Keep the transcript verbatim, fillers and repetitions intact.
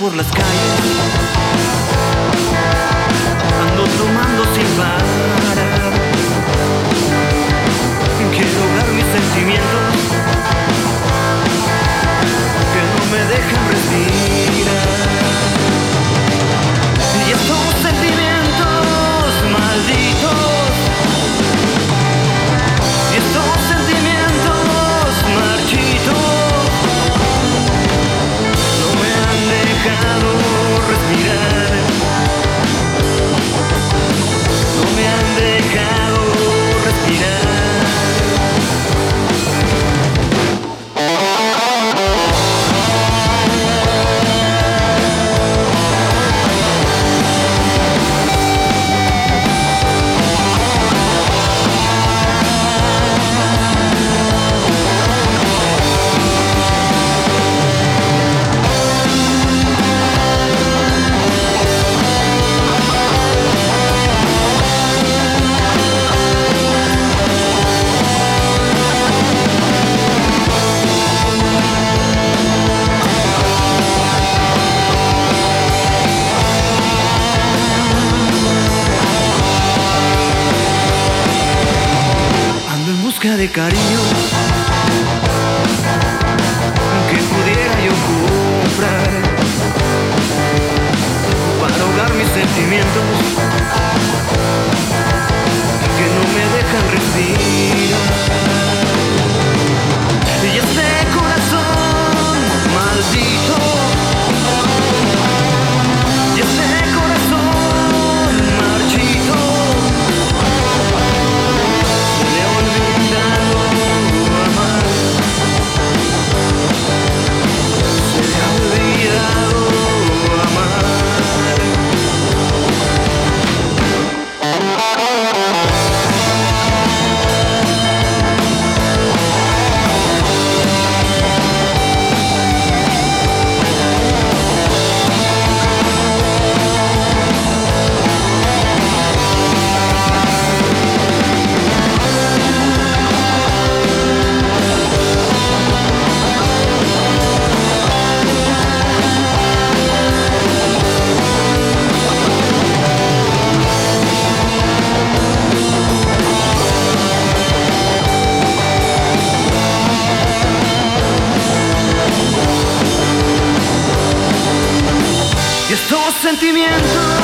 por las calles, ando tomando sin parar. Quiero ahogar mis sentimientos que no me dejan respirar. Y estos sentimientos malditos, y estos sentimientos marchitos no me han dejado respirar, no me han dejado respirar. De cariño que pudiera yo comprar para ahogar mis sentimientos que no me dejan respirar. Y este corazón maldito, y este corazón marchito le he olvidado amar, se le ha olvidado amar. Y estos sentimientos